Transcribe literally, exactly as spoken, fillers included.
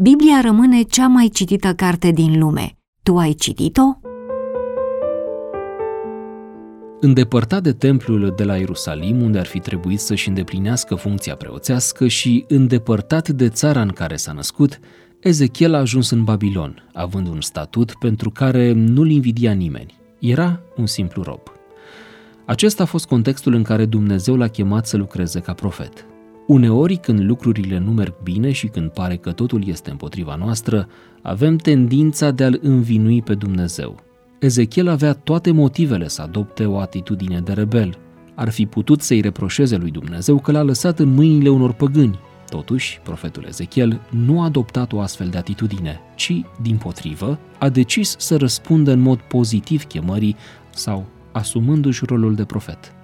Biblia rămâne cea mai citită carte din lume. Tu ai citit-o? Îndepărtat de templul de la Ierusalim, unde ar fi trebuit să-și îndeplinească funcția preoțească, și îndepărtat de țara în care s-a născut, Ezechiel a ajuns în Babilon, având un statut pentru care nu-l invidia nimeni. Era un simplu rob. Acesta a fost contextul în care Dumnezeu l-a chemat să lucreze ca profet. Uneori, când lucrurile nu merg bine și când pare că totul este împotriva noastră, avem tendința de a-L învinui pe Dumnezeu. Ezechiel avea toate motivele să adopte o atitudine de rebel. Ar fi putut să-i reproșeze lui Dumnezeu că l-a lăsat în mâinile unor păgâni. Totuși, profetul Ezechiel nu a adoptat o astfel de atitudine, ci, dimpotrivă, a decis să răspundă în mod pozitiv chemării sau asumându-și rolul de profet.